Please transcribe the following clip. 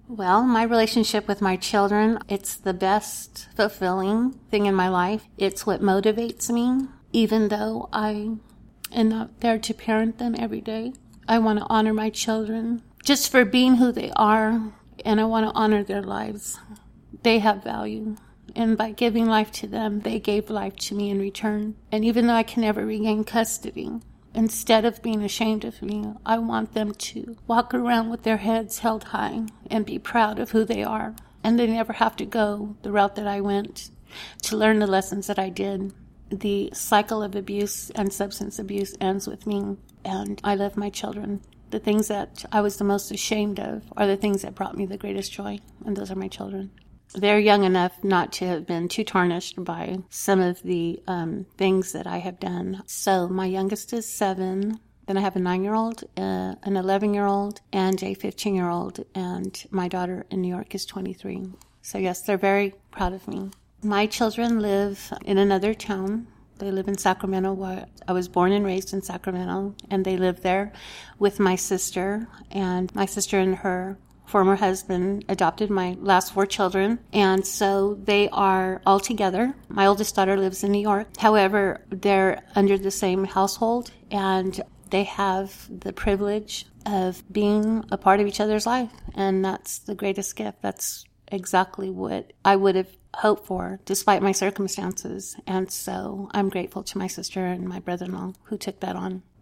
Well, my relationship with my children, it's the best fulfilling thing in my life. It's what motivates me, even though I am not there to parent them every day. I want to honor my children just for being who they are, and I want to honor their lives. They have value, and by giving life to them, they gave life to me in return. And even though I can never regain custody, instead of being ashamed of me, I want them to walk around with their heads held high and be proud of who they are. And they never have to go the route that I went to learn the lessons that I did. The cycle of abuse and substance abuse ends with me, and I love my children. The things that I was the most ashamed of are the things that brought me the greatest joy, and those are my children. They're young enough not to have been too tarnished by some of the things that I have done. So my youngest is 7. Then I have a 9-year-old, an 11-year-old, and a 15-year-old. And my daughter in New York is 23. So yes, they're very proud of me. My children live in another town. They live in Sacramento, where I was born and raised in Sacramento. And they live there with my sister. And my sister and her former husband adopted my last 4 children, and so they are all together. My oldest daughter lives in New York. However, they're under the same household, and they have the privilege of being a part of each other's life, and that's the greatest gift. That's exactly what I would have hoped for, despite my circumstances, and so I'm grateful to my sister and my brother-in-law who took that on.